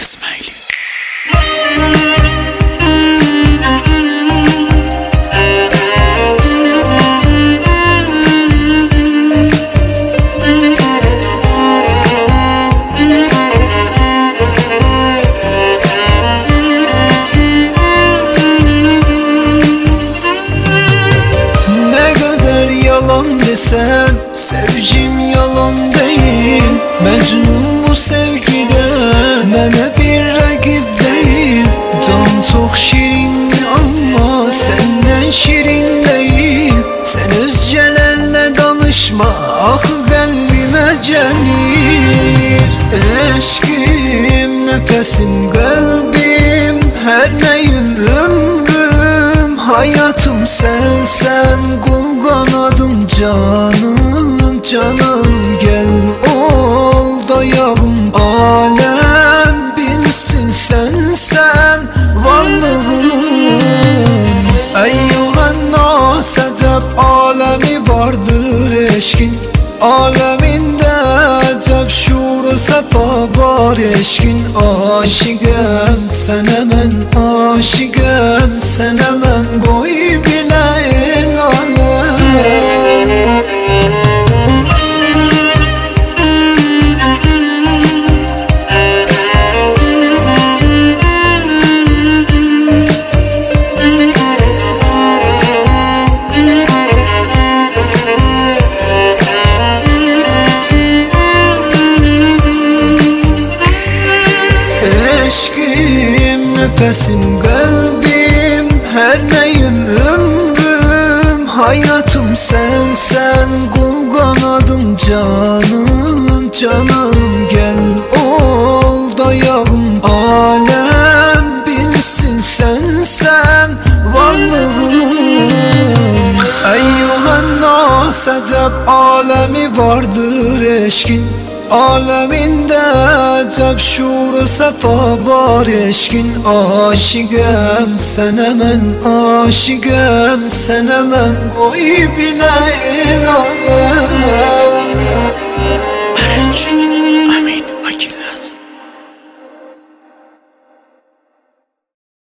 İsmaili. Desem sevgim yalan değil, Mecnun bu sevgide mənə bir rəqib değil. Can çok şirin ama senden şirin değil. Sen özgelerle danışma, axı qəlbimə gəlir. Eşkim, nefesim, qəlbim, her neyim, ömrüm, hayatım sen kul kanadım canım, canım gel ol dayağım. Alem bilsin sen varlığım. Eyyuhannas acep alemi vardır eşkin, aleminde acep şuuru sefa var eşkin. Aşıkım sənə mən, aşıkım sənə mən, qoy bilə el alem. Eşkim, nefesim, kalbim, her neyim, ömrüm, hayatım sen kul kanadım canım, canım gel ol dayağım. Alem bilsin sen varlığım. Eyyuhannas acep alemi vardır eşkin, aleminde acep şuuru sefa var eşkin. Aşıkım sənə mən, aşıkım sənə mən, qoy bilə el alem.